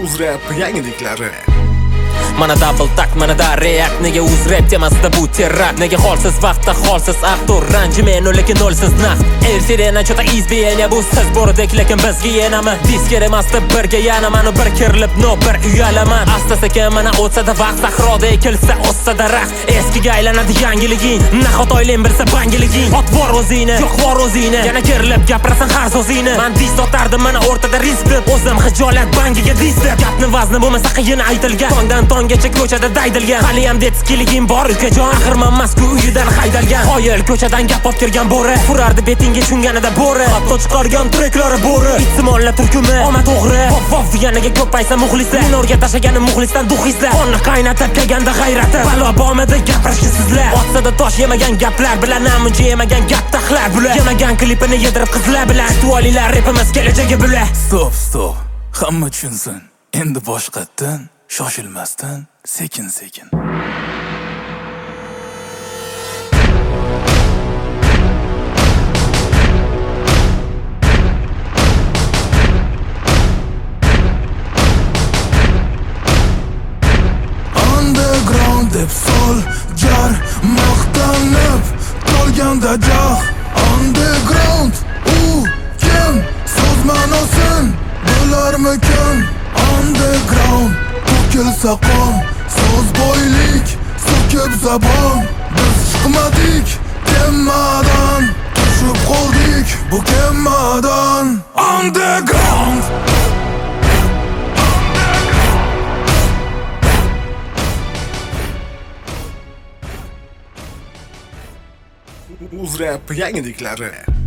UzRap yangiliklari. Mana double tak, mana da react. Nega UzRap temasida bu terakt? Nega holsiz vaqtda holsiz aktor ranjimen lekin nolsiz naqd. Sirena chota izbiyenya bu siz bo'rdek lekin bizga yenami. Disker emasdi birga yana mani bir kirilib no bir uyalaman. Asta-sekin mana o'tsada vaqt sahroda ekilsa o'ssa daraxt. Eskiga aylanadi yangiliging. Nahot oilang bilsa bangiliging. Ot bor o'zingni, yo'q bor o'zingni. Yana kirilib gapirasan har so'zingni. Men dis otardim mana o'rtada risk deb. O'zim hijolat bangiga dis deb. Gapni vazni bo'lmasa qiyin aytilgan. Tongdan tonggacha ko'chada daydilgan. Hali ham detskiliging bor ukajon. Axir men Moskva uyidan haydalgan. Qoyil ko'chadan gap olib kirgan bo'ri. Furardi betingga tushunganida bo'ri. Hatto chiqargan treklari bo'ri. Ihtimollar turkumi omad to'g'ri. Vov deganiga ko'paysa muxlislar. Minorga tashlagani muxlisdan duxislar. Qonni qaynatib kelganda g'ayrati. Balo bomida gapirishni sizlar. Otsada tosh yemagan gaplar bilan namuncha yemagan gap taxlar bular. Yemagan klipini yedirib qizlar bilan. Aktualilar rapimiz kelajagi bular. Stop. Hamma tushunsin. Endi boshqatdan shoshilmasdan sekin-sekin. Underground deb sol jar maqtanib qolganda joh. Underground kim so'z ma'nosin bilarmikin? Underground to'kilsa qon, so'z boylik so'kib zabon. Biz chiqmadik kemadan, tushib qoldik bu kemadan. Underground UzRap yangiliklari.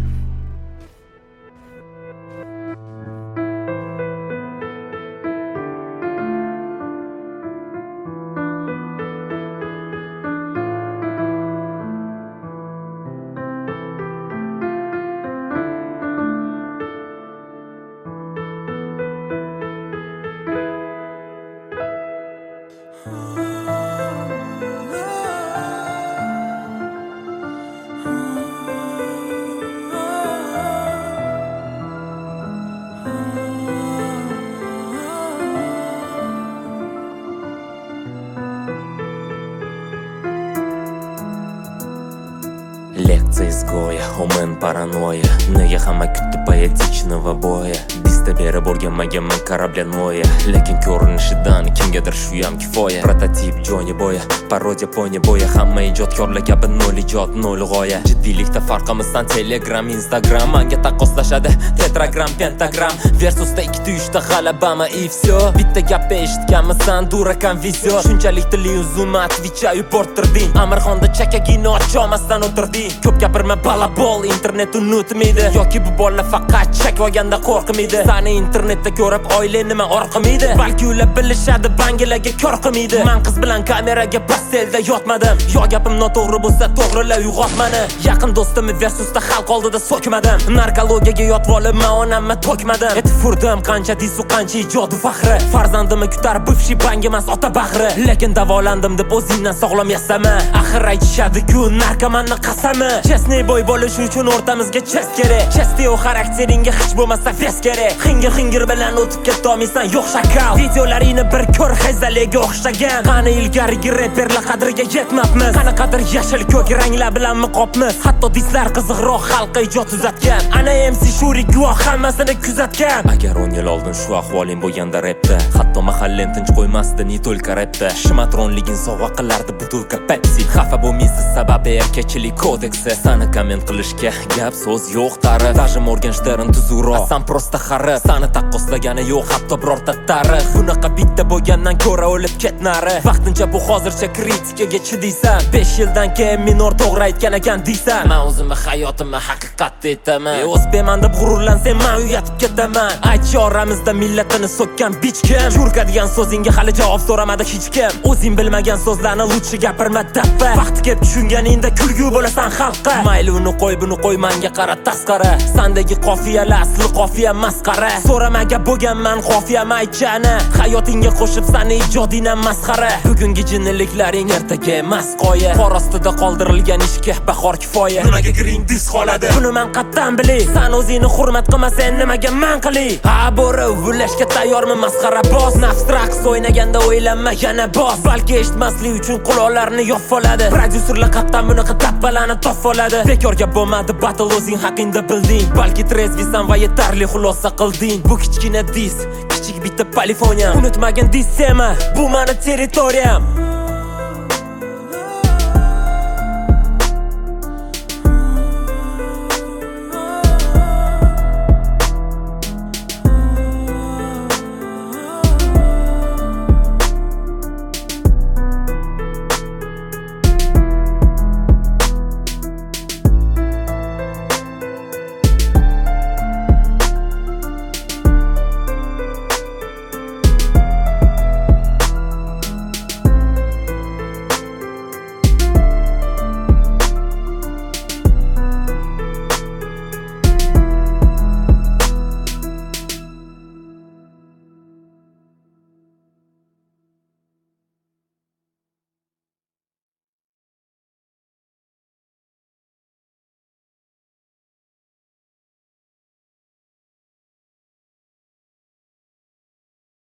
Лекция изгоя, умен паранойя. Nega hamma kutdi poetichного boya. Bizda berib o'rganmaganman korabляnoya. Lekin ko'rinishidan kimgadir shu ham kifoya. Prototip Johnny Boya, parodiya Pony Boya. Hamma ijodkorlar kabi nol ijod, nol g'oya. Jiddiylikda farqimizdan Telegram, Instagram. Manga taqqoslashadi tetragram, pentagram. Versusda 2-3 ta g'alabami и всё. Bitta gapni eshitganmisan, durakan video. Shunchalik tili uzun Twitch'a yubortirding. Amirxonda chakagini ocholmasdan o'tirding. Ko'p gapirma balabol, internet unutmaydi. Yoki bu bola faqat chak olganda qo'rqmaydi. Sani internetda ko'rib oila nima orqamaydi. Balki ular bilishadi, bangilarga ko'r qilmaydi. Men qiz bilan kameraga pastelda yotmadim. Yo gapim noto'g'ri bo'lsa to'g'rilab uyg'ot meni. Yaqin do'stimni versusda xalq oldida so'kmadim. Narkologiyaga yotib olib men onamni to'kmadim. Furdim qancha disu qancha ijod faxri. Farzandimni kutar bivshi bangi emas ota bag'ri. Lekin davolandim deb o'zingdan sog'lom yasama. Axir aytishadi-ku narkomanni qasami. Chesney boy bo'lish uchun o'rtamizga chest kerak. Chestio xarakteringga hech bo'lmasa fes kerak. Xingir bilan o'tib ketolmaysan yo'q shakal. Videolaringni bir ko'r hayzaliga o'xshagan. Qani ilgarigi reperlar qadriga yetmabmiz. Qani qadr yashil ko'k ranglar bilan muqobmiz. Hatto dislar qiziqroq xalqqa ijod tuzatgan. Ana MC Shuri guvoh hammasini kuzatgan. Agar 10 yil oldin shu ahvoling bo'lganda rapda, hatto mahallang tinch qo'ymasdi ni to'lka rapda. Shmatronligin sovg'a qilardi butilka Pepsi. Xafa bo'lmaysiz sababi erkakchilik kodeksi. Sani komment qilishga gap so'z yo'q tarix. Даже Morgenstern tuzukroq, san prosta xari. Sani taqqoslagani yo'q hatto birorta tarix. Bunaqa bitta bo'lgandan ko'ra o'lib ket nari. Vaqtincha bu hozircha kritikaga chidiysan. 5 yildan keyin minor to'g'ri aytgan ekan deysan. Men o'zimni hayotimni haqiqatda aytaman. O'z beman deb g'ururlansam men uyatib ketaman. Aytchi oramizda millatini so'kkan bitch kim? Churkadigan so'zingga hali javob so'ramadi hech kim. O'zing bilmagan so'zlarni lutchi gapirma tappa. Vaqti kelib tushunganingda kulgu bo'lasan xalqqa. Mayli uni qo'y buni qo'y menga qara tasqara Sandagi qofiyalar asli qofiya masxara So'ramaga bo'lganman qofiyam aytchani Hayotingga qo'shib sani ijodingdan masxara Bugungi jinniliklaring ertaga emas qoya Qor ostida qoldirilgan ishga bahor kifoya Nimaga green dis qoladi buni men qattan bilay San o'zingni hurmat qilmasang nimaga men qilay Ha bo'ri vullashga tayyormi masxara boss Nafs raqs o'ynaganda o'ylanma yana boss Balki eshitmaslik uchun quloqlarni yopfoladi Prodyuserlar qattan bunaqa dabbalani topfoladi Bekorga bo'lmadi battle o'zing haqingda bilding Balki trezvisan va yetarli xulosa qilding Bu kichkina dis kichik bitta polifoniyam Unutmagin dis sema bu meni territoriyam